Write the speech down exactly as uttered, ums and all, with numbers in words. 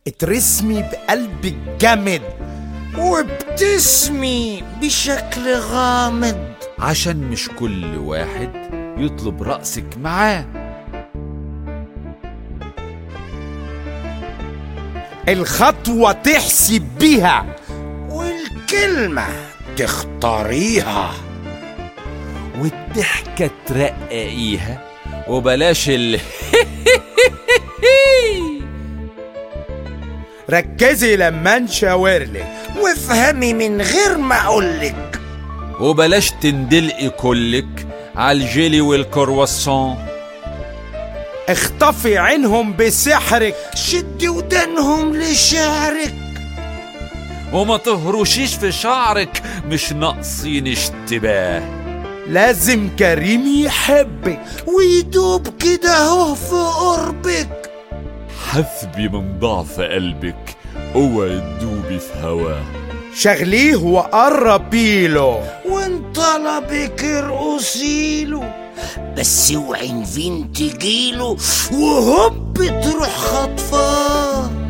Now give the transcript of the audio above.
اترسمي بقلبك جامد وبتسمي بشكل غامض، عشان مش كل واحد يطلب رأسك معاه. الخطوة تحسب بيها والكلمة تختاريها، والضحكة ترققيها، وبلاش ال ركزي لما نشاورلك وافهمي من غير ما اقولك، وبلاش تندلقي كلك على الجيلي والكرواسون. اخطفي عينهم بسحرك، شدي ودانهم لشعرك، وما تهرشيش في شعرك، مش ناقصين اشتباه. لازم كريم يحبك ويدوب كده اهو في قربك. حسبي من ضعف قلبك، اوعي تدوبي في هواه. شغليه وقربيله، وان طلبك ارقصيله، بس اوعي نفين تجيله وهوب تروح خطفاه.